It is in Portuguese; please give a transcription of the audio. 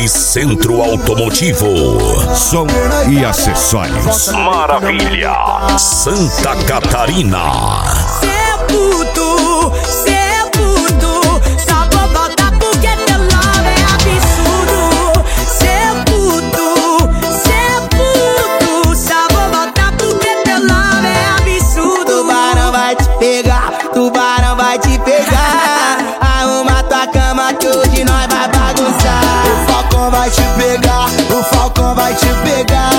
mais Centro Automotivo. Som e acessórios. Maravilha, Santa Catarina. Cê é puto, só vou voltar porque teu love é absurdo. Cê é puto, só vou voltar porque teu love é absurdo. Tubarão vai te pegar, tubarão vai te pegar. Arruma tua cama que hoje nós vai bagunçar. O falcão vai te pegar, o falcão vai te pegar.